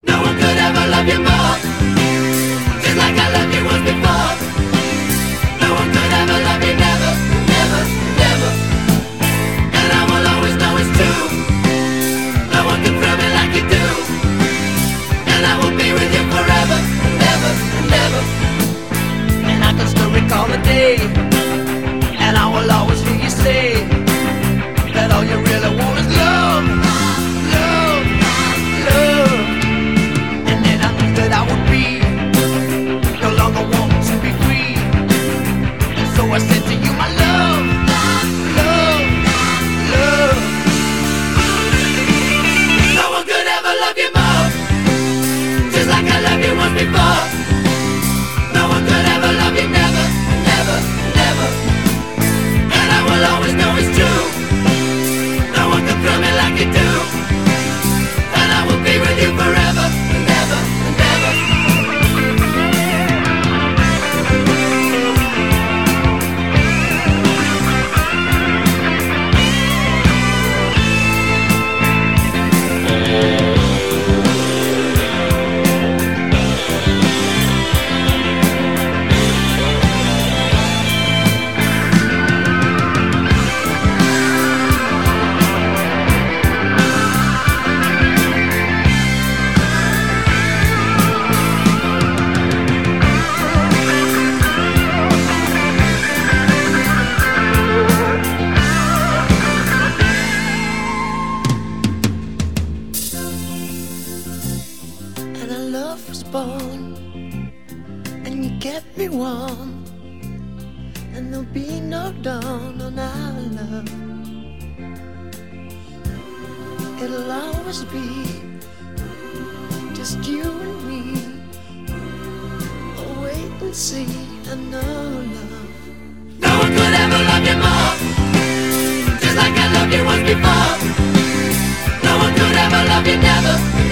No one could ever love you more, just like I loved you once before. No one could ever love you, never, never, never. And I will always know it's true. No one can thrill me like you do. And I will be with you forever, never, never. And I can still recall the day, and I will always hear you say that all you really want is love, love, love. And then I knew that I would be no longer wanting to be free. And so I said to you, my love, love, love. No one could ever love you more, just like I loved you once before. No one could ever love you, never, never, never. And I will always know it's true. No one can thrill me like you do. And I will be with you forever, never, never. And our love was born, and you kept me warm, and there'll be no dawn on our love. It'll always be just you and me. Oh, wait and see, I know love. No one could ever love you more, just like I loved you once before. No one could ever love you, never.